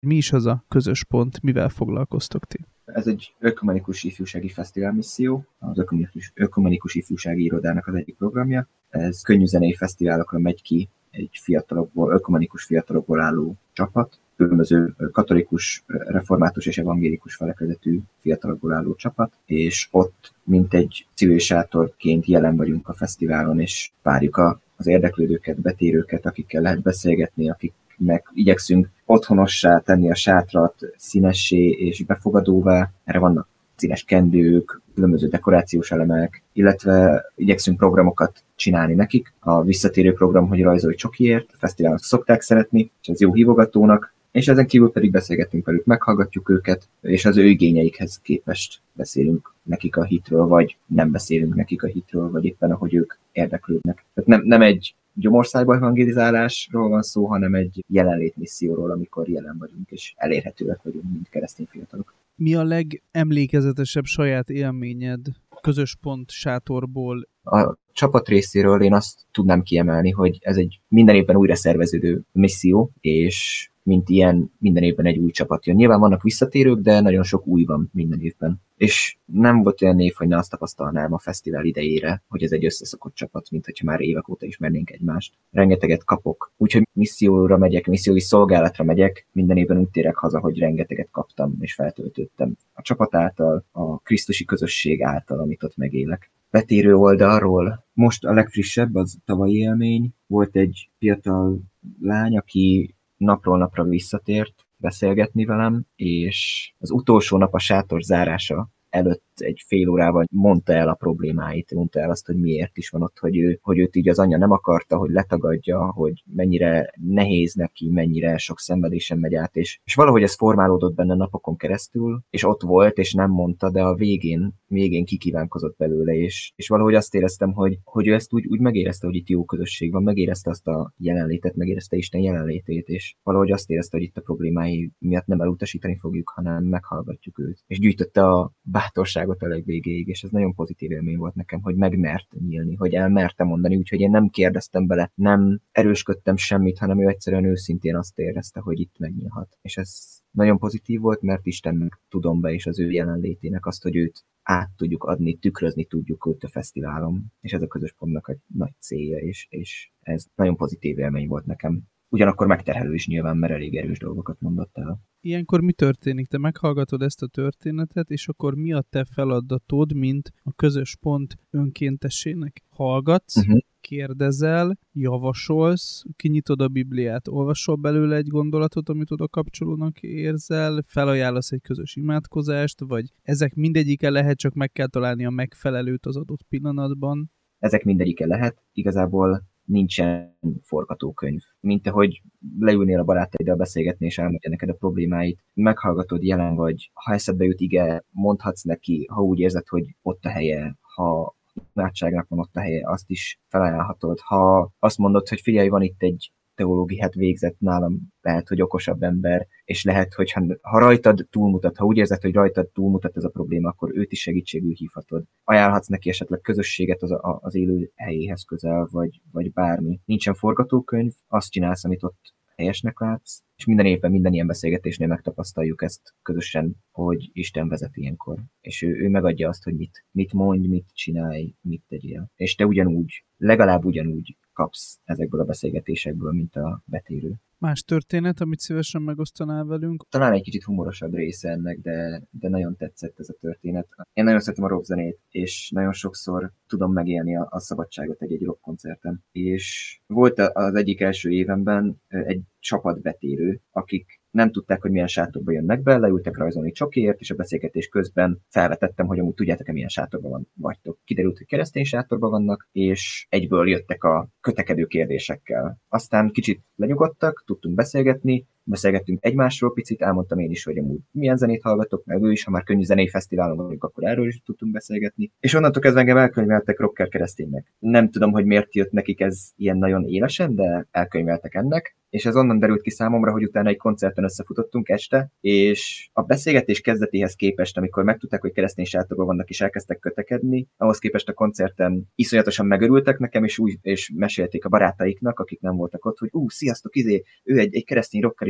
Mi is az a közös pont, mivel foglalkoztok ti? Ez egy ökumenikus ifjúsági fesztivál misszió, az ökumenikus ifjúsági irodának az egyik programja. Ez könnyűzenei fesztiválokra megy ki egy ökumenikus fiatalokból álló csapat, különböző katolikus, református és evangélikus felekezetű fiatalokból álló csapat, és ott mint egy civil sátorként jelen vagyunk a fesztiválon, és várjuk az érdeklődőket, betérőket, akikkel lehet beszélgetni, akiknek igyekszünk otthonossá tenni a sátrat, színessé és befogadóvá. Erre vannak színes kendők, különböző dekorációs elemek, illetve igyekszünk programokat csinálni nekik. A visszatérő program, hogy rajzolj csokiért, a fesztiválon szokták szeretni, és ez jó hívogatónak, és ezen kívül pedig beszélgetünk velük, meghallgatjuk őket, és az ő igényeikhez képest beszélünk nekik a hitről, vagy nem beszélünk nekik a hitről, vagy éppen ahogy ők érdeklődnek. Tehát nem egy gyomorszájba evangelizálásról van szó, hanem egy jelenlétmisszióról, amikor jelen vagyunk, és elérhetőek vagyunk, mint keresztény fiatalok. Mi a legemlékezetesebb saját élményed közös pont sátorból? A csapat részéről én azt tudnám kiemelni, hogy ez egy minden évben újra szerveződő misszió, és mint ilyen minden évben egy új csapat jön. Nyilván vannak visszatérők, de nagyon sok új van minden évben. És nem volt olyan név, hogy ne azt tapasztalnám a fesztivál idejére, hogy ez egy összeszokott csapat, mint hogyha már évek óta ismernénk egymást. Rengeteget kapok. Úgyhogy misszióra megyek, missziói szolgálatra megyek, minden évben úgy térek haza, hogy rengeteget kaptam és feltöltöttem. A csapat által, a krisztusi közösség által, amit ott megélek. Betérő oldalról most a legfrissebb, az tavalyi élmény. Volt egy fiatal lány, aki napról napra visszatért beszélgetni velem, és az utolsó nap a sátor zárása előtt egy fél órával mondta el a problémáit, mondta el azt, hogy miért is van ott, hogy őt így az anyja nem akarta, hogy letagadja, hogy mennyire nehéz neki, mennyire sok szenvedésen megy át, és valahogy ez formálódott benne napokon keresztül, és ott volt, és nem mondta, de a végén kikívánkozott belőle, és valahogy azt éreztem, hogy ő ezt úgy megérezte, hogy itt jó közösség van, megérezte azt a jelenlétet, megérezte Isten jelenlétét, és valahogy azt érezte, hogy itt a problémái miatt nem elutasítani fogjuk, hanem meghallgatjuk őt. És gyűjtötte a bátorságot a legvégéig, és ez nagyon pozitív élmény volt nekem, hogy megmert nyílni, hogy elmerte mondani, úgyhogy én nem kérdeztem bele, nem erősködtem semmit, hanem ő egyszerűen őszintén azt érezte, hogy itt megnyílhat. És ez nagyon pozitív volt, mert Istennek tudom be, és az ő jelenlétének azt, hogy őt át tudjuk adni, tükrözni tudjuk őt a fesztiválon, és ez a közös pontnak egy nagy célja, és ez nagyon pozitív élmény volt nekem. Ugyanakkor megterhelő is nyilván, mert elég erős dolgokat mondott el. Ilyenkor mi történik? Te meghallgatod ezt a történetet, és akkor mi a te feladatod, mint a közös pont önkéntesének? Hallgatsz, kérdezel, javasolsz, kinyitod a Bibliát, olvasol belőle egy gondolatot, amit oda kapcsolódnak érzel, felajánlasz egy közös imádkozást, vagy ezek mindegyike lehet, csak meg kell találni a megfelelőt az adott pillanatban? Ezek mindegyike lehet. Igazából nincsen forgatókönyv. Mint ahogy leülnél a barátaiddal beszélgetni, és elmondja neked a problémáit, meghallgatod, jelen vagy, ha eszedbe jut ige, mondhatsz neki, ha úgy érzed, hogy ott a helye, ha imádságnak van ott a helye, azt is felajánlhatod. Ha azt mondod, hogy figyelj, van itt egy teológiát végzett nálam, lehet, hogy okosabb ember, és lehet, hogy ha rajtad túlmutat, ha úgy érzed, hogy rajtad túlmutat ez a probléma, akkor őt is segítségül hívhatod. Ajánlhatsz neki esetleg közösséget az élő helyéhez közel, vagy bármi. Nincsen forgatókönyv, azt csinálsz, amit ott helyesnek látsz, és minden évben, minden ilyen beszélgetésnél megtapasztaljuk ezt közösen, hogy Isten vezet ilyenkor. És ő megadja azt, hogy mit mondj, mit csinálj, mit tegyél. És te legalább ugyanúgy kapsz ezekből a beszélgetésekből, mint a betérő. Más történet, amit szívesen megosztanál velünk? Talán egy kicsit humorosabb része ennek, de nagyon tetszett ez a történet. Én nagyon szeretem a rockzenét, és nagyon sokszor tudom megélni a szabadságot egy rockkoncerten. És volt az egyik első évemben egy csapat betérő, akik nem tudták, hogy milyen sátorba jönnek be, leültek rajzolni csokiért, és a beszélgetés közben felvetettem, hogy amúgy tudjátok-e, milyen sátorban vagytok. Kiderült, hogy keresztény sátorban vannak, és egyből jöttek a kötekedő kérdésekkel. Aztán kicsit lenyugodtak, tudtunk beszélgettünk egymásról picit, elmondtam én is, hogy amúgy milyen zenét hallgatok, meg ő is, ha már könnyű zenei fesztiválon vagyunk, akkor erről is tudtunk beszélgetni. És onnantól kezdve engem elkönyveltek rocker kereszténynek. Nem tudom, hogy miért jött nekik ez ilyen nagyon élesen, de elkönyveltek ennek. És ez onnan derült ki számomra, hogy utána egy koncerten összefutottunk este, és a beszélgetés kezdetéhez képest, amikor megtudták, hogy keresztény sátorban vannak, és elkezdtek kötekedni, ahhoz képest a koncerten iszonyatosan megörültek nekem, és mesélték a barátaiknak, akik nem voltak ott, hogy sziasztok, ő egy keresztény rocker,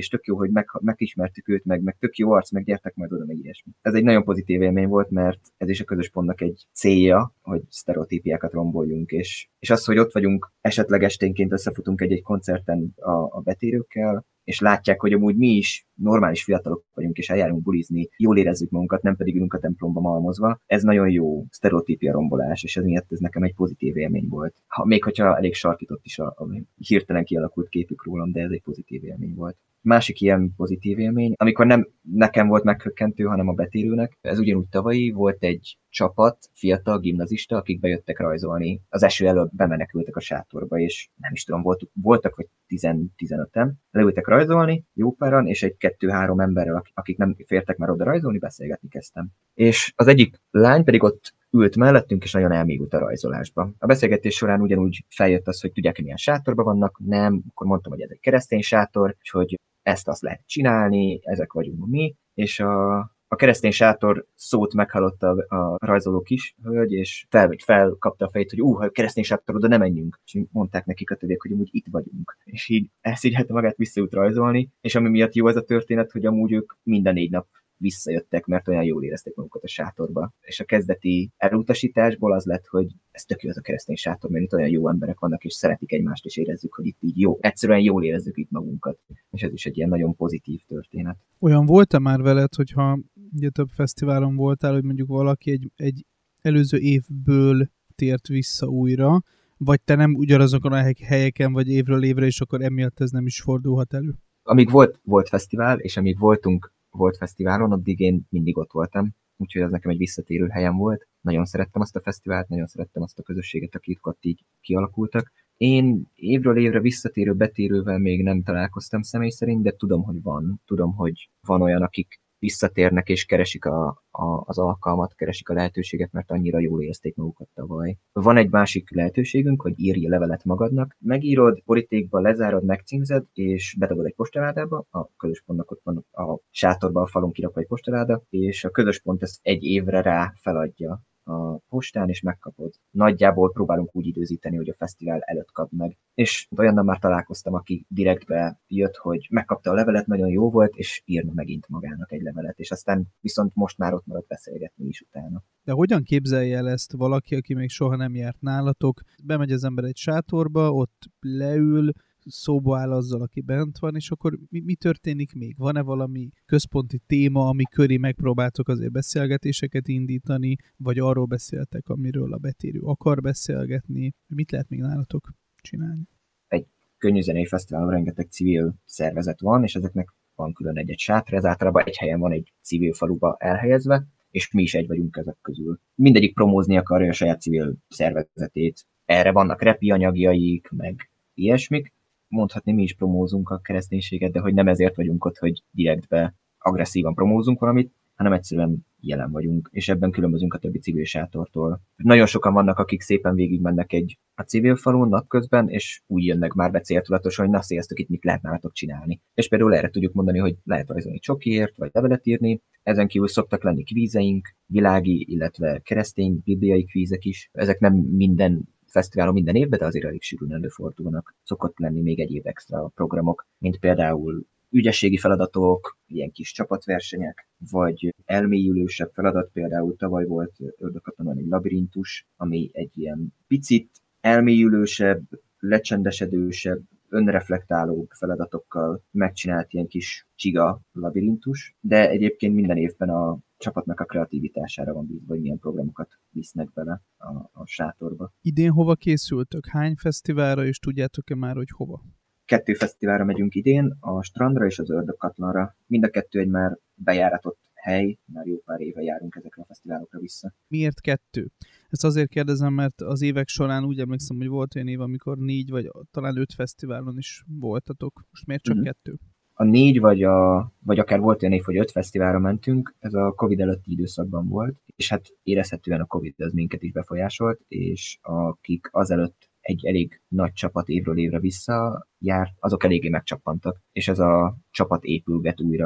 és tök jó, hogy megismertük őt, meg tök jó arc, meg gyertek majd oda, meg ilyesmi. Ez egy nagyon pozitív élmény volt, mert ez is a közös pontnak egy célja, hogy sztereotípiákat romboljunk, és az, hogy ott vagyunk, esetleg esténként összefutunk egy koncerten a betérőkkel, és látják, hogy amúgy mi is normális fiatalok vagyunk, és eljárunk bulizni, jól érezzük magunkat, nem pedig ülünk a templomba malmozva. Ez nagyon jó sztereotípia rombolás, és ez miatt ez nekem egy pozitív élmény volt. Még hogyha elég sarkított is a hirtelen kialakult képük rólam, de ez egy pozitív élmény volt. Másik ilyen pozitív élmény, amikor nem nekem volt meghökkentő, hanem a betérőnek. Ez ugyanúgy tavalyi volt egy csapat, fiatal gimnazista, akik bejöttek rajzolni. Az eső előtt bemenekültek a sátorba, és nem is tudom, voltak vagy 10-15-en. Leültek rajzolni, jó páran, és egy 2-3 emberrel, akik nem fértek már oda rajzolni, beszélgetni kezdtem. És az egyik lány pedig ott ült mellettünk, és nagyon elmélyült a rajzolásba. A beszélgetés során ugyanúgy feljött az, hogy tudják, milyen sátorban vannak, nem, akkor mondtam, hogy ez egy keresztény sátor, és hogy ezt-azt lehet csinálni, ezek vagyunk mi, és a keresztény sátor szót meghallotta a rajzoló kis hölgy, és felkapta a fejét, hogy ha keresztény sátor, oda nem menjünk. És mondták nekik a többiek, hogy amúgy itt vagyunk. És így elszégyellte magát visszaút rajzolni, és ami miatt jó ez a történet, hogy amúgy ők minden 4 nap visszajöttek, mert olyan jól érezték magukat a sátorba. És a kezdeti elutasításból az lett, hogy ez tök jó ez a keresztény sátor, mert itt olyan jó emberek vannak, és szeretik egymást, és érezzük, hogy itt így jó. Egyszerűen jól érezzük itt magunkat. És ez is egy ilyen nagyon pozitív történet. Olyan volt-e már veled, hogyha ugye több fesztiválon voltál, hogy mondjuk valaki egy előző évből tért vissza újra, vagy te nem ugyanazokon a helyeken vagy évről évre, és akkor emiatt ez nem is fordulhat elő? Amíg volt fesztivál, és amíg volt fesztiválon, addig én mindig ott voltam, úgyhogy ez nekem egy visszatérő helyem volt. Nagyon szerettem azt a fesztivált, nagyon szerettem azt a közösséget, akik ott így kialakultak. Én évről évre visszatérő betérővel még nem találkoztam személy szerint, de tudom, hogy van. Tudom, hogy van olyan, akik visszatérnek és keresik az alkalmat, keresik a lehetőséget, mert annyira jól érezték magukat tavaly. Van egy másik lehetőségünk, hogy írj levelet magadnak, megírod, borítékba lezárod, megcímzed, és bedobod egy postaládába, a közös pontnak ott van a sátorban a falon kirakva egy postaláda, és a közös pont ezt egy évre rá feladja a postán, és megkapod. Nagyjából próbálunk úgy időzíteni, hogy a fesztivál előtt kapd meg. És olyannal már találkoztam, aki direktbe jött, hogy megkapta a levelet, nagyon jó volt, és írna megint magának egy levelet, és aztán viszont most már ott maradt beszélgetni is utána. De hogyan képzelje el ezt valaki, aki még soha nem járt nálatok? Bemegy az ember egy sátorba, ott leül, szóba áll azzal, aki bent van, és akkor mi történik még? Van-e valami központi téma, ami köré megpróbáltok azért beszélgetéseket indítani, vagy arról beszéltek, amiről a betérő akar beszélgetni? Mit lehet még nálatok csinálni? Egy könnyűzenei fesztiválon rengeteg civil szervezet van, és ezeknek van külön egy sátra, ez általában egy helyen van egy civil faluba elhelyezve, és mi is egy vagyunk ezek közül. Mindegyik promózni akarja a saját civil szervezetét. Erre vannak repi anyagjaik, meg ilyesmik. Mondhatni, mi is promózunk a kereszténységet, de hogy nem ezért vagyunk ott, hogy direktbe agresszívan promózunk valamit, hanem egyszerűen jelen vagyunk, és ebben különbözünk a többi civil sátortól. Nagyon sokan vannak, akik szépen végigmennek a civil falun napközben, és úgy jönnek már be céltudatosan, hogy na sziasztok, itt mit lehet nálatok csinálni. És például erre tudjuk mondani, hogy lehet rajzolni csokiért, vagy levelet írni. Ezen kívül szoktak lenni kvízeink, világi, illetve keresztény, bibliai kvízek is. Ezek nem minden fesztiválon minden évben, de azért elég sűrűn előfordulnak. Szokott lenni még egyéb extra programok, mint például ügyességi feladatok, ilyen kis csapatversenyek, vagy elmélyülősebb feladat, például tavaly volt Ördögkatonon egy labirintus, ami egy ilyen picit elmélyülősebb, lecsendesedősebb, önreflektáló feladatokkal megcsinált ilyen kis csiga labirintus, de egyébként minden évben a csapatnak a kreativitására van bízva, hogy milyen programokat visznek bele a sátorba. Idén hova készültök? Hány fesztiválra, és tudjátok-e már, hogy hova? 2 fesztiválra megyünk idén, a Strandra és az Ördögkatonra. Mind a 2 egy már bejáratott hely, már jó pár éve járunk ezekre a fesztiválokra vissza. Miért 2? Ezt azért kérdezem, mert az évek során úgy emlékszem, hogy volt olyan év, amikor 4 vagy talán 5 fesztiválon is voltatok. Most miért csak 2? A 4 vagy akár volt olyan év, hogy 5 fesztiválra mentünk, ez a Covid előtti időszakban volt, és hát érezhetően a Covid az minket is befolyásolt, és akik azelőtt egy elég nagy csapat évről évre visszajárt, azok eléggé megcsappantak, és ez a csapat épülget újra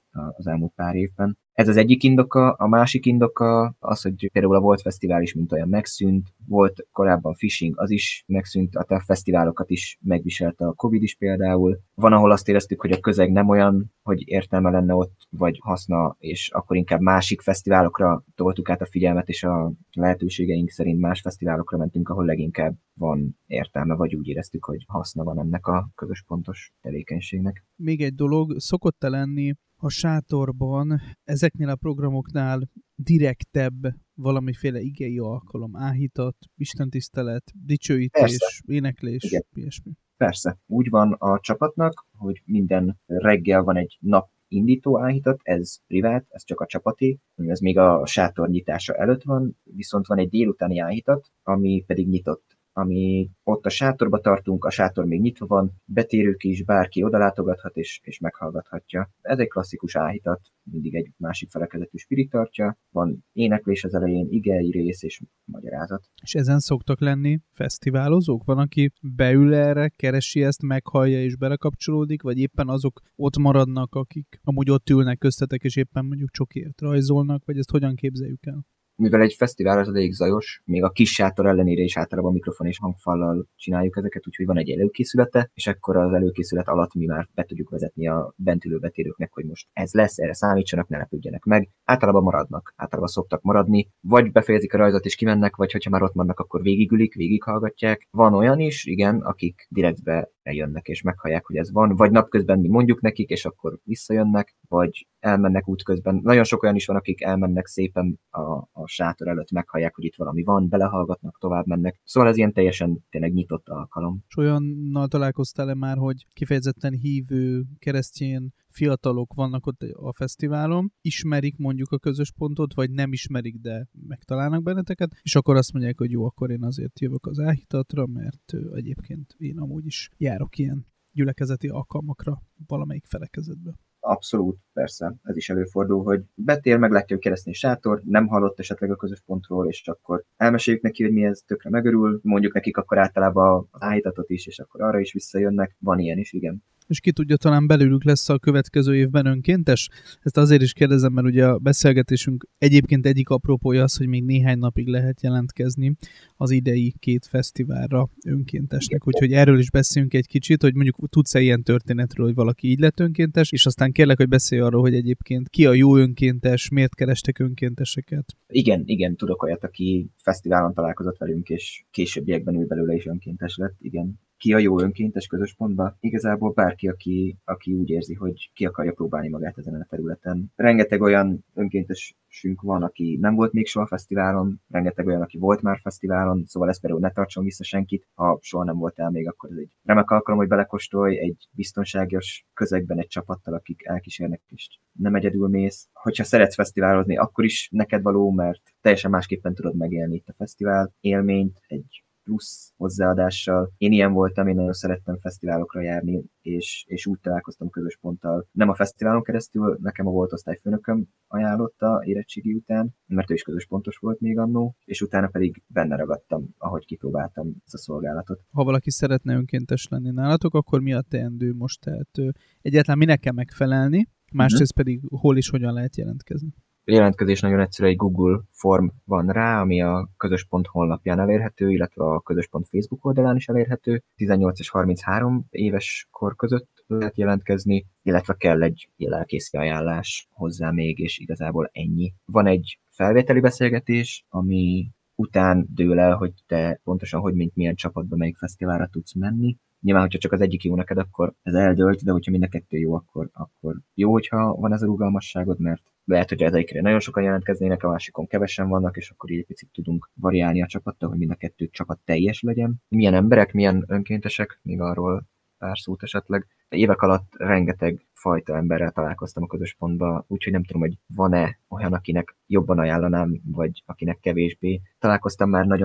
az elmúlt pár évben. Ez az egyik indoka, a másik indoka az, hogy például a Volt Fesztivál is mint olyan megszűnt, volt korábban Fishing, az is megszűnt, a fesztiválokat is megviselte a Covid is például. Van, ahol azt éreztük, hogy a közeg nem olyan, hogy értelme lenne ott, vagy haszna, és akkor inkább másik fesztiválokra toltuk át a figyelmet, és a lehetőségeink szerint más fesztiválokra mentünk, ahol leginkább van értelme, vagy úgy éreztük, hogy haszna van ennek a közös pontos tevékenységnek. Még egy dolog, szokott lenni a sátorban, ezeknél a programoknál direktebb valamiféle igei alkalom, áhítat, istentisztelet, dicsőítés, persze. Éneklés, igen. Ilyesmi. Persze, úgy van a csapatnak, hogy minden reggel van egy nap indító áhítat, ez privát, ez csak a csapaté, ez még a sátor nyitása előtt van, viszont van egy délutáni áhítat, ami pedig nyitott, ami ott a sátorba tartunk, a sátor még nyitva van, betérők is, bárki odalátogathat és meghallgathatja. Ez egy klasszikus áhítat, mindig egy másik felekezetű spirit tartja, van éneklés az elején, igei rész és magyarázat. És ezen szoktak lenni fesztiválozók? Van, aki beül erre, keresi ezt, meghallja és belekapcsolódik, vagy éppen azok ott maradnak, akik amúgy ott ülnek köztetek, és éppen mondjuk csokiért rajzolnak, vagy ezt hogyan képzeljük el? Mivel egy fesztivál az elég zajos, még a kis sátor ellenére is általában mikrofon és hangfallal csináljuk ezeket, úgyhogy van egy előkészülete, és akkor az előkészület alatt mi már be tudjuk vezetni a bent ülő betérőknek, hogy most ez lesz, erre számítsanak, ne lepődjenek meg. Általában maradnak, általában szoktak maradni, vagy befejezik a rajzot és kimennek, vagy hogyha már ott vannak, akkor végigülik, végighallgatják. Van olyan is, igen, akik direktbe eljönnek és meghallják, hogy ez van, vagy napközben mi mondjuk nekik, és akkor visszajönnek, vagy elmennek útközben. Nagyon sok olyan is van, akik elmennek szépen a sátor előtt, meghallják, hogy itt valami van, belehallgatnak, tovább mennek. Szóval ez ilyen teljesen tényleg nyitott alkalom. És olyannal találkoztál-e már, hogy kifejezetten hívő, keresztény fiatalok vannak ott a fesztiválon, ismerik mondjuk a közös pontot, vagy nem ismerik, de megtalálnak benneteket, és akkor azt mondják, hogy jó, akkor én azért jövök az áhítatra, mert egyébként én amúgy is járok ilyen gyülekezeti alkalmakra valamelyik felekezetbe. Abszolút, persze, ez is előfordul, hogy betér, meglátja a keresztény sátor, nem hallott esetleg a közös pontról, és akkor elmeséljük neki, hogy mi ez, tökre megörül, mondjuk nekik akkor általában az áhítatot is, és akkor arra is visszajönnek, van ilyen is, igen. És ki tudja, talán belőlük lesz a következő évben önkéntes? Ezt azért is kérdezem, mert ugye a beszélgetésünk egyébként egyik apropója az, hogy még néhány napig lehet jelentkezni az idei 2 fesztiválra önkéntesnek. Úgyhogy erről is beszéljünk egy kicsit, hogy mondjuk tudsz-e ilyen történetről, hogy valaki így lett önkéntes, és aztán kérlek, hogy beszélj arról, hogy egyébként ki a jó önkéntes, miért kerestek önkénteseket? Igen, tudok olyat, aki fesztiválon találkozott velünk, és későbbiekben ő belőle is önkéntes lett, igen. Ki a jó önkéntes közös pontban? Igazából bárki, aki úgy érzi, hogy ki akarja próbálni magát ezen a területen. Rengeteg olyan önkéntesünk van, aki nem volt még soha fesztiválon, rengeteg olyan, aki volt már fesztiválon, szóval ezt például ne tartson vissza senkit, ha soha nem voltál még, akkor ez egy remek alkalom, hogy belekóstolj egy biztonságos közegben egy csapattal, akik elkísérnek, és nem egyedül mész. Hogyha szeretsz fesztiválozni, akkor is neked való, mert teljesen másképpen tudod megélni itt a fesztivál élményt, egy plusz hozzáadással. Én ilyen voltam, én nagyon szerettem fesztiválokra járni, és úgy találkoztam közös ponttal. Nem a fesztiválon keresztül, nekem a volt osztályfőnököm ajánlotta érettségi után, mert ő is közös pontos volt még annó, és utána pedig benne ragadtam, ahogy kipróbáltam ezt a szolgálatot. Ha valaki szeretne önkéntes lenni nálatok, akkor mi a teendő most? Tehát egyáltalán minek kell megfelelni, másrészt pedig hol is hogyan lehet jelentkezni? A jelentkezés nagyon egyszerű, egy Google form van rá, ami a közös.pont honlapján elérhető, illetve a közös.pont Facebook oldalán is elérhető. 18 és 33 éves kor között lehet jelentkezni, illetve kell egy lelkészi ajánlás hozzá még, és igazából ennyi. Van egy felvételi beszélgetés, ami után dől el, hogy te pontosan milyen csapatba, melyik fesztiválra tudsz menni. Nyilván, hogyha csak az egyik jó neked, akkor ez eldőlt, de hogyha mind a kettő jó, akkor jó, hogyha van ez a rugalmasságod, mert lehet, hogy ezekre nagyon sokan jelentkeznének, a másikon kevesen vannak, és akkor így egy picit tudunk variálni a csapattal, hogy mind a kettő csapat teljes legyen. Milyen emberek, milyen önkéntesek, még arról pár szót esetleg. Évek alatt rengeteg fajta emberrel találkoztam a közös pontban, úgyhogy nem tudom, hogy van-e olyan, akinek jobban ajánlanám, vagy akinek kevésbé. Találkoztam már nagyon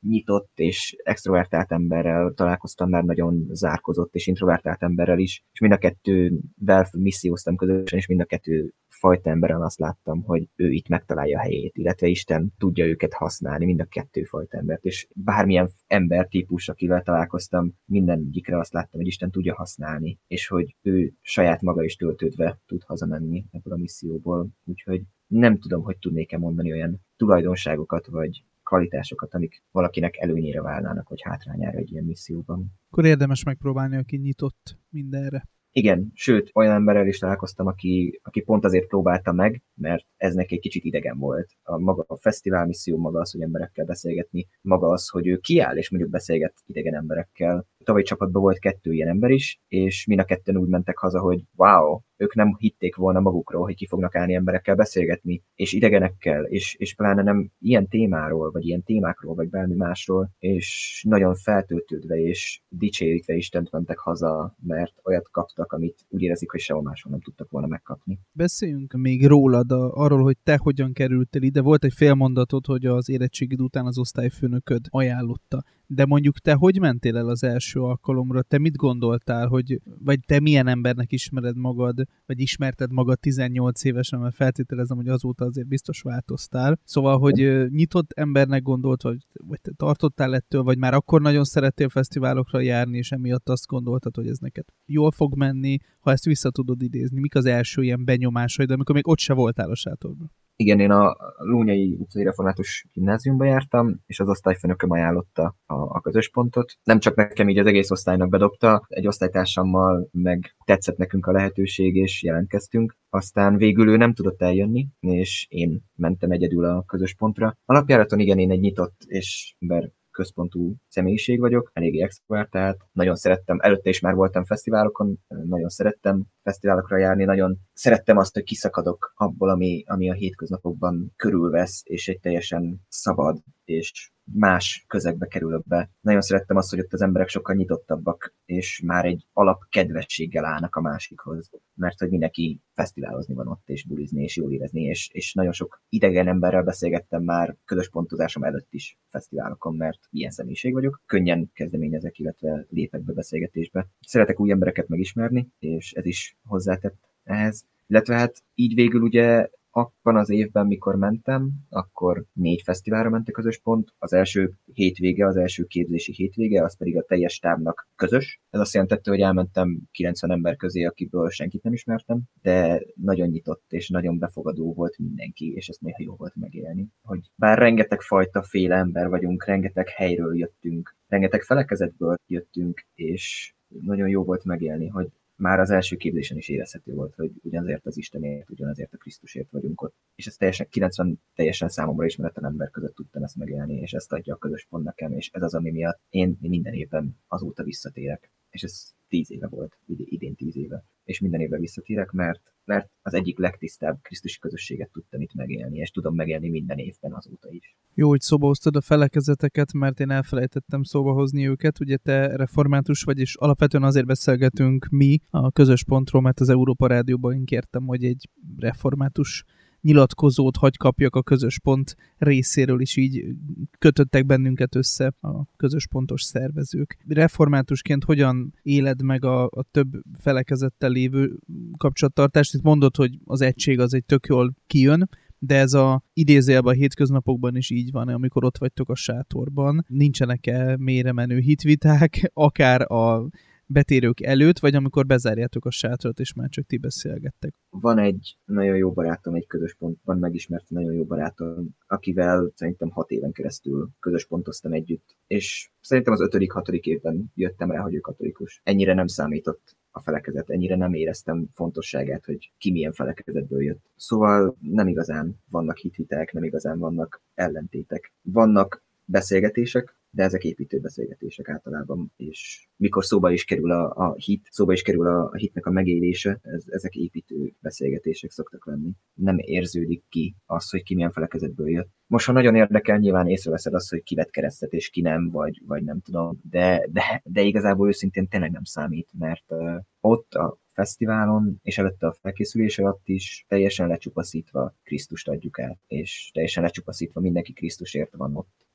nyitott és extrovertált emberrel találkoztam, már nagyon zárkozott és introvertált emberrel is, és mind a kettővel misszióztam közösen, és mind a kettő fajta emberen azt láttam, hogy ő itt megtalálja a helyét, illetve Isten tudja őket használni, mind a kettő fajta embert, és bármilyen embertípus, akivel találkoztam, mindegyikre azt láttam, hogy Isten tudja használni, és hogy ő saját maga is töltődve tud hazamenni ebből a misszióból, úgyhogy nem tudom, hogy tudnék-e mondani olyan tulajdonságokat, vagy kvalitásokat, amik valakinek előnyére válnának, vagy hátrányára egy ilyen misszióban. Akkor érdemes megpróbálni, aki nyitott mindenre. Igen, sőt, olyan emberrel is találkoztam, aki pont azért próbálta meg, mert ez neki egy kicsit idegen volt. Maga a fesztivál misszió, maga az, hogy emberekkel beszélgetni, maga az, hogy ő kiáll és mondjuk beszélget idegen emberekkel. Tavalyi csapatban volt 2 ilyen ember is, és mind a ketten úgy mentek haza, hogy wow, ők nem hitték volna magukról, hogy ki fognak állni emberekkel beszélgetni, és idegenekkel, és pláne nem ilyen témáról, vagy ilyen témákról, vagy bármi másról, és nagyon feltöltődve és dicsérítve Istent mentek haza, mert olyat kaptak, amit úgy érezik, hogy sehol máshol nem tudtak volna megkapni. Beszéljünk még rólad, arról, hogy te hogyan kerültél ide. Volt egy félmondatod, hogy az érettségid után az osztályfőnököd ajánlotta. De mondjuk te hogy mentél el az első alkalomra? Te mit gondoltál, vagy te milyen embernek ismered magad, vagy ismerted magad 18 évesen, mert feltételezem, hogy azóta azért biztos változtál. Szóval, hogy nyitott embernek gondolt, vagy te tartottál ettől, vagy már akkor nagyon szerettél fesztiválokra járni, és emiatt azt gondoltad, hogy ez neked jól fog menni, ha ezt vissza tudod idézni. Mik az első ilyen benyomásaid, amikor még ott se voltál a sátorban? Igen, én a Lónyai utcai református gimnáziumba jártam, és az osztályfőnököm ajánlotta a közöspontot. Nem csak nekem, így az egész osztálynak bedobta, egy osztálytársammal meg tetszett nekünk a lehetőség, és jelentkeztünk. Aztán végül ő nem tudott eljönni, és én mentem egyedül a közöspontra. Alapjáraton igen, én egy nyitott és központú személyiség vagyok, eléggé extrovertált, nagyon szerettem, előtte is már voltam fesztiválokon, nagyon szerettem fesztiválokra járni, nagyon szerettem azt, hogy kiszakadok abból, ami a hétköznapokban körülvesz, és egy teljesen szabad és más közegbe kerülök be. Nagyon szerettem azt, hogy ott az emberek sokkal nyitottabbak, és már egy alapkedvességgel állnak a másikhoz, mert hogy mindenki fesztiválozni van ott, és bulizni, és jól érezni, és nagyon sok idegen emberrel beszélgettem már közös pontozásom előtt is fesztiválokon, mert ilyen személyiség vagyok. Könnyen kezdeményezek, illetve lépek be beszélgetésbe. Szeretek új embereket megismerni, és ez is hozzátett ehhez. Illetve hát így végül ugye abban az évben, mikor mentem, akkor 4 fesztiválra ment a közös pont. Az első hétvége, az első képzési hétvége, az pedig a teljes stábnak közös. Ez azt jelentette, hogy elmentem 90 ember közé, akiből senkit nem ismertem, de nagyon nyitott és nagyon befogadó volt mindenki, és ezt néha jó volt megélni. Hogy bár rengeteg fajta féle ember vagyunk, rengeteg helyről jöttünk, rengeteg felekezetből jöttünk, és nagyon jó volt megélni, hogy már az első képzésen is érezhető volt, hogy ugyanazért az Istenért, ugyanazért a Krisztusért vagyunk ott. És ez 90 teljesen számomra ismeretlen ember között tudtam ezt megélni, és ezt adja a közös pont nekem, és ez az, ami miatt én minden évben azóta visszatérek. És ez 10 éve volt, idén 10 éve. És minden évben visszatérek, mert az egyik legtisztább krisztusi közösséget tudtam itt megélni, és tudom megélni minden évben azóta is. Jó, hogy szóba hoztad a felekezeteket, mert én elfelejtettem szóba hozni őket. Ugye te református vagy, és alapvetően azért beszélgetünk mi a közös pontról, mert az Európa Rádióban én kértem, hogy egy református nyilatkozót hagy kapjak a közös pont részéről is, így kötöttek bennünket össze a közös pontos szervezők. Reformátusként hogyan éled meg a több felekezettel lévő kapcsolattartást? Itt mondod, hogy az egység az egy tök jól kijön, de ez a idézőjelben a hétköznapokban is így van, amikor ott vagytok a sátorban. Nincsenek-e mélyre menő hitviták, akár a betérők előtt, vagy amikor bezárjátok a sátrat, és már csak ti beszélgettek? Van egy nagyon jó barátom, egy közös pontban megismert nagyon jó barátom, akivel szerintem 6 éven keresztül közös pontoztam együtt, és szerintem az 5.-6. évben jöttem rá, hogy ő katolikus. Ennyire nem számított a felekezet, ennyire nem éreztem fontosságát, hogy ki milyen felekezetből jött. Szóval nem igazán vannak hitviták, nem igazán vannak ellentétek. Vannak beszélgetések, de ezek építő beszélgetések általában, és mikor szóba is kerül a hit, szóba is kerül a hitnek a megélése, ezek építő beszélgetések szoktak lenni. Nem érződik ki az, hogy ki milyen felekezetből jött. Most, ha nagyon érdekel, nyilván észreveszed azt, hogy ki vett keresztet, és ki nem, vagy nem tudom, de igazából őszintén tényleg nem számít, mert ott a fesztiválon, és előtte a felkészülés alatt is teljesen lecsupaszítva Krisztust adjuk át, és teljesen lecsupaszítva mindenki Krisztusért van ott.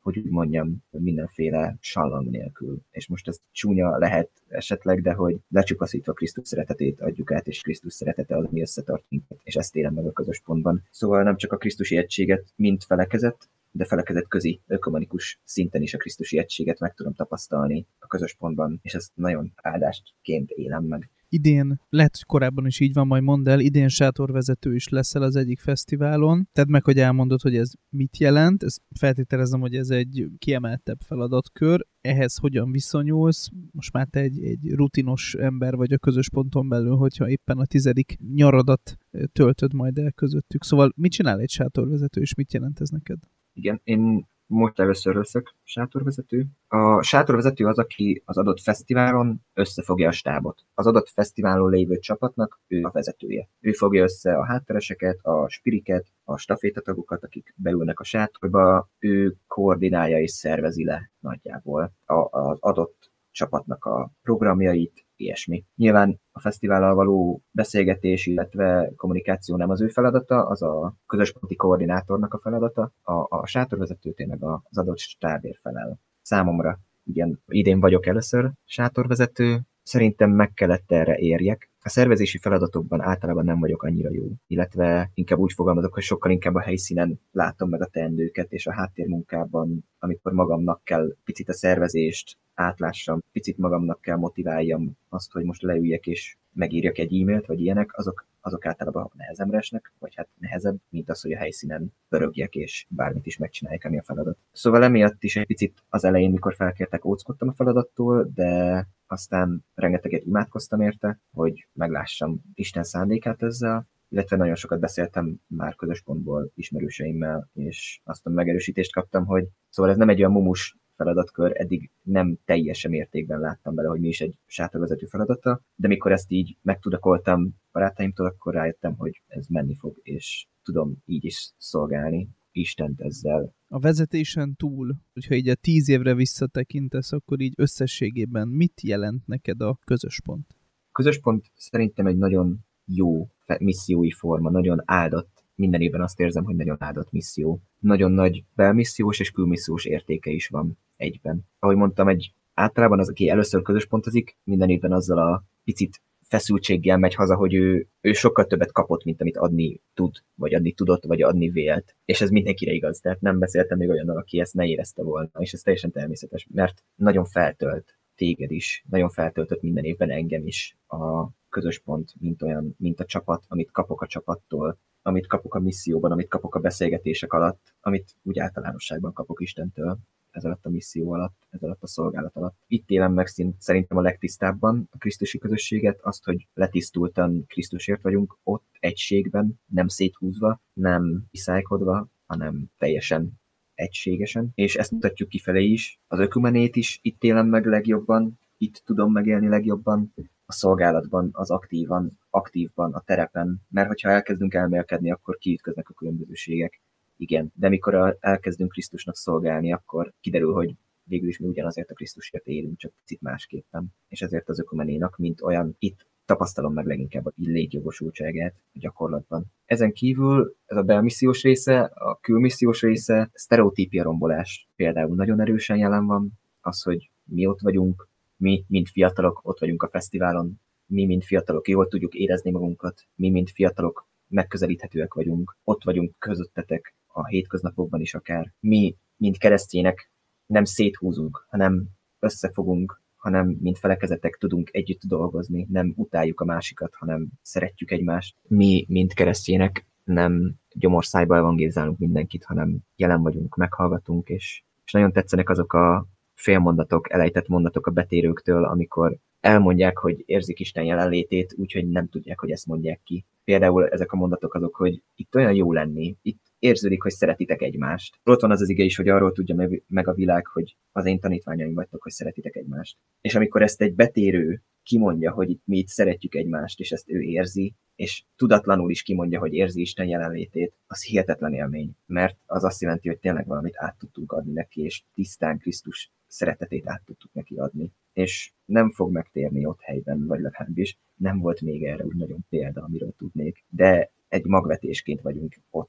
hogy úgy mondjam, mindenféle sallang nélkül. És most ez csúnya lehet esetleg, de hogy lecsupaszítva Krisztus szeretetét adjuk át, és Krisztus szeretete az, ami összetart minket, és ezt élem meg a közös pontban. Szóval nem csak a krisztusi egységet, mint felekezet, de felekezet közi, ökumenikus szinten is a krisztusi egységet meg tudom tapasztalni a közös pontban, és ezt nagyon áldásként élem meg. Idén, lehet, hogy korábban is így van, majd mondd el, idén sátorvezető is leszel az egyik fesztiválon. Tedd meg, hogy elmondod, hogy ez mit jelent. Ezt feltételezem, hogy ez egy kiemeltebb feladatkör. Ehhez hogyan viszonyulsz? Most már te egy rutinos ember vagy a közös ponton belül, hogyha éppen a 10. nyaradat töltöd majd el közöttük. Szóval mit csinál egy sátorvezető, és mit jelent ez neked? Igen, én most először leszek sátorvezető. A sátorvezető az, aki az adott fesztiválon összefogja a stábot. Az adott fesztiválon lévő csapatnak ő a vezetője. Ő fogja össze a háttereseket, a spiriket, a stafétatagokat, akik beülnek a sátorba, ő koordinálja és szervezi le nagyjából az adott csapatnak a programjait, ilyesmi. Nyilván a fesztivállal való beszélgetés, illetve kommunikáció nem az ő feladata, az a közösponti koordinátornak a feladata, a sátorvezető tényleg az adott stábért felel. Számomra, igen, idén vagyok először sátorvezető, szerintem meg kellett erre érjek. A szervezési feladatokban általában nem vagyok annyira jó, illetve inkább úgy fogalmazok, hogy sokkal inkább a helyszínen látom meg a teendőket, és a háttérmunkában, amikor magamnak kell picit a szervezést átlássam, picit magamnak kell motiváljam azt, hogy most leüljek és megírjak egy e-mailt, vagy ilyenek, azok általában nehezemre esnek, vagy hát nehezebb, mint az, hogy a helyszínen pörögjek és bármit is megcsinálják, ami a feladat. Szóval emiatt is egy picit az elején, mikor felkértek, óckodtam a feladattól, de aztán rengeteget imádkoztam érte, hogy meglássam Isten szándékát ezzel, illetve nagyon sokat beszéltem már közös pontból ismerőseimmel, és azt a megerősítést kaptam, hogy szóval ez nem egy olyan mumus feladatkör, eddig nem teljesen mértékben láttam bele, hogy mi is egy sátorvezető feladata, de mikor ezt így megtudakoltam barátaimtól, akkor rájöttem, hogy ez menni fog, és tudom így is szolgálni Istent ezzel. A vezetésen túl, hogyha így a 10 évre visszatekintesz, akkor így összességében mit jelent neked a közös pont? A közös pont szerintem egy nagyon jó missziói forma, nagyon áldott. Minden évben azt érzem, hogy nagyon áldott misszió. Nagyon nagy belmissziós és külmissziós értéke is van egyben. Ahogy mondtam, általában az, aki először közöspontozik, minden évben azzal a picit feszültséggel megy haza, hogy ő sokkal többet kapott, mint amit adni tud, vagy adni tudott, vagy adni vélt. És ez mindenkire igaz, tehát nem beszéltem még olyannal, aki ezt ne érezte volna, és ez teljesen természetes, mert nagyon feltölt téged is, nagyon feltöltött minden évben engem is a közös pont, mint a csapat, amit kapok a csapattól, amit kapok a misszióban, amit kapok a beszélgetések alatt, amit úgy általánosságban kapok Istentől ez alatt a misszió alatt, ez alatt a szolgálat alatt. Itt élem meg szerintem a legtisztábban a krisztusi közösséget, azt, hogy letisztultan Krisztusért vagyunk ott, egységben, nem széthúzva, nem iszálykodva, hanem teljesen egységesen, és ezt mutatjuk kifelé is. Az ökumenét is itt élem meg legjobban, itt tudom megélni legjobban, a szolgálatban, az aktívban, a terepen, mert hogyha elkezdünk elmélkedni, akkor kiütköznek a különbözőségek. Igen, de mikor elkezdünk Krisztusnak szolgálni, akkor kiderül, hogy végül is mi ugyanazért a Krisztusért élünk, csak picit másképpen. És ezért az ökumenénak, mint olyan, itt tapasztalom meg leginkább a létjogosultságát a gyakorlatban. Ezen kívül ez a belmissziós része, a külmissziós része, sztereotípia rombolás például nagyon erősen jelen van, az, hogy mi ott vagyunk, mi, mint fiatalok, ott vagyunk a fesztiválon, mi, mint fiatalok, jól tudjuk érezni magunkat, mi, mint fiatalok, megközelíthetőek vagyunk, ott vagyunk közöttetek a hétköznapokban is akár. Mi, mint keresztények, nem széthúzunk, hanem összefogunk, hanem mint felekezetek tudunk együtt dolgozni, nem utáljuk a másikat, hanem szeretjük egymást. Mi, mint keresztények, nem gyomorszájba evangélizálunk mindenkit, hanem jelen vagyunk, meghallgatunk, és nagyon tetszenek azok a félmondatok, elejtett mondatok a betérőktől, amikor elmondják, hogy érzik Isten jelenlétét, úgyhogy nem tudják, hogy ezt mondják ki. Például ezek a mondatok azok, hogy itt olyan jó lenni, itt érződik, hogy szeretitek egymást. Ott van az az ige is, hogy arról tudja meg a világ, hogy az én tanítványaim vagytok, hogy szeretitek egymást. És amikor ezt egy betérő kimondja, hogy mi itt szeretjük egymást, és ezt ő érzi, és tudatlanul is kimondja, hogy érzi Isten jelenlétét, az hihetetlen élmény, mert az azt jelenti, hogy tényleg valamit át tudtunk adni neki, és tisztán Krisztus szeretetét át tudtuk neki adni. És nem fog megtérni ott helyben, vagy legalábbis nem volt még erre úgy nagyon példa, amiről tudnék, de egy magvetésként vagyunk ott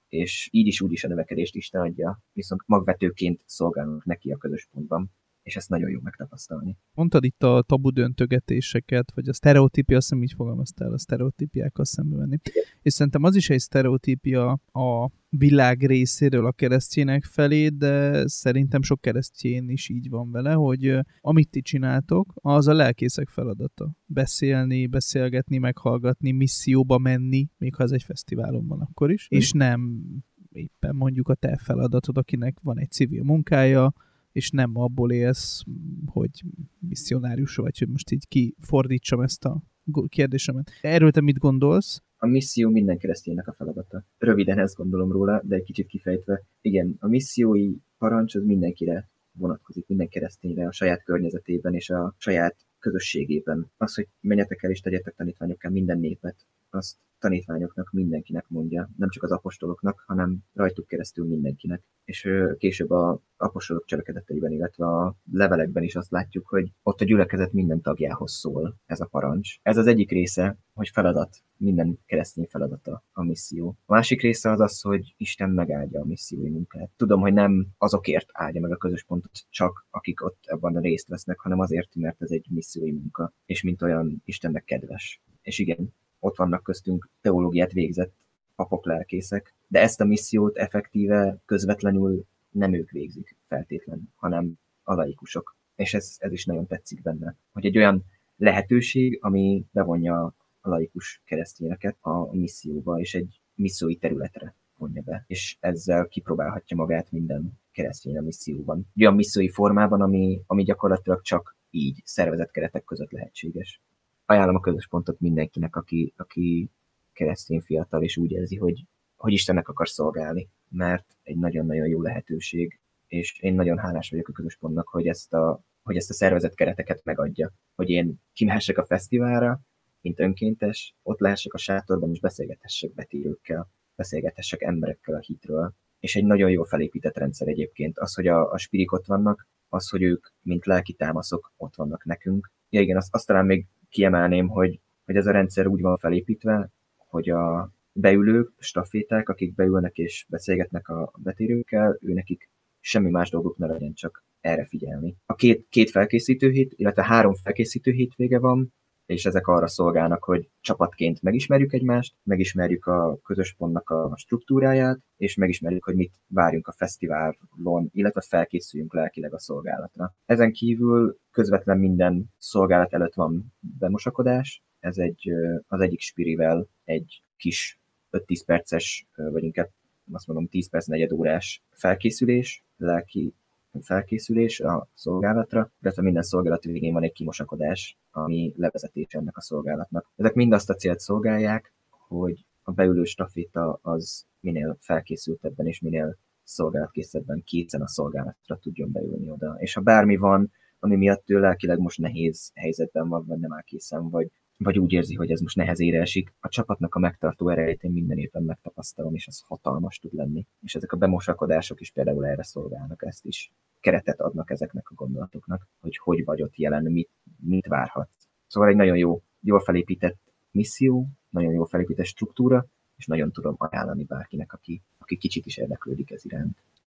és így is úgy is a növekedést Isten adja, viszont magvetőként szolgálnak neki a közös pontban, és ezt nagyon jó megtapasztalni. Mondtad itt a tabu döntögetéseket, vagy a sztereotípia, azt hiszem így fogalmaztál, a sztereotípiákkal szembe venni. És szerintem az is egy sztereotípia a világ részéről a keresztjének felé, de szerintem sok keresztjén is így van vele, hogy amit ti csináltok, az a lelkészek feladata. Beszélni, beszélgetni, meghallgatni, misszióba menni, még ha ez egy fesztiválon van akkor is, és nem éppen mondjuk a te feladatod, akinek van egy civil munkája, és nem abból élsz, hogy misszionárius vagy, hogy most így kifordítsam ezt a kérdésemet. Erről te mit gondolsz? A misszió minden kereszténynek a feladata. Röviden ezt gondolom róla, de egy kicsit kifejtve. Igen, a missziói parancs az mindenkire vonatkozik, minden keresztényre a saját környezetében és a saját közösségében. Az, hogy menjetek el és tegyetek tanítványokká minden népet, azt tanítványoknak mindenkinek mondja, nem csak az apostoloknak, hanem rajtuk keresztül mindenkinek. És később az apostolok cselekedeteiben, illetve a levelekben is azt látjuk, hogy ott a gyülekezet minden tagjához szól ez a parancs. Ez az egyik része, hogy feladat, minden keresztény feladata a misszió. A másik része az az, hogy Isten megáldja a missziói munkát. Tudom, hogy nem azokért áldja meg a közös pontot csak, akik ott ebben részt vesznek, hanem azért, mert ez egy missziói munka, és mint olyan Istennek kedves. És igen, ott vannak köztünk teológiát végzett papok, lelkészek, de ezt a missziót effektíve, közvetlenül nem ők végzik feltétlen, hanem a laikusok. És ez is nagyon tetszik benne, hogy egy olyan lehetőség, ami bevonja a laikus keresztényeket a misszióba, és egy missziói területre vonja be, és ezzel kipróbálhatja magát minden keresztény a misszióban. Olyan missziói formában, ami gyakorlatilag csak így, szervezett keretek között lehetséges. Ajánlom a közös pontot mindenkinek, aki keresztény fiatal, és úgy érzi, hogy Istennek akar szolgálni, mert egy nagyon-nagyon jó lehetőség, és én nagyon hálás vagyok a közös pontnak, hogy ezt a szervezett kereteket megadja, hogy én kimehessek a fesztiválra, mint önkéntes, ott lehessek a sátorban, és beszélgethessek betérőkkel, beszélgethessek emberekkel a hitről. És egy nagyon jól felépített rendszer egyébként. Az, hogy a spirik ott vannak, az, hogy ők, mint lelki támaszok, ott vannak nekünk. Ja igen, azt talán még kiemelném, hogy ez a rendszer úgy van felépítve, hogy a beülők, staféták, akik beülnek és beszélgetnek a betérőkkel, nekik semmi más dolguk ne legyen, csak erre figyelni. A két felkészítő hét, illetve 3 felkészítő hétvége van, és ezek arra szolgálnak, hogy csapatként megismerjük egymást, megismerjük a közös pontnak a struktúráját, és megismerjük, hogy mit várjunk a fesztiválon, illetve felkészüljünk lelkileg a szolgálatra. Ezen kívül közvetlen minden szolgálat előtt van bemosakodás, ez az egyik spirivel egy kis 5-10 perces, vagy inkább azt mondom 10 perc, negyed órás felkészülés, lelki felkészülés a szolgálatra, illetve minden szolgálat végén van egy kimosakodás, ami levezetés ennek a szolgálatnak. Ezek mind azt a célt szolgálják, hogy a beülő staféta az minél felkészültebben és minél szolgálatkészebben készen a szolgálatra tudjon beülni oda. És ha bármi van, ami miatt ő lelkileg most nehéz helyzetben van, vagy nem áll készen, vagy úgy érzi, hogy ez most nehezére esik, a csapatnak a megtartó erejét én minden évben megtapasztalom, és ez hatalmas tud lenni. És ezek a bemosakodások is például erre szolgálnak, ezt is keretet adnak ezeknek a gondolatoknak, hogy vagy ott jelen, mit várhatsz. Szóval egy nagyon jól felépített misszió, nagyon jól felépített struktúra, és nagyon tudom ajánlani bárkinek, aki kicsit is érdeklődik ez iránt.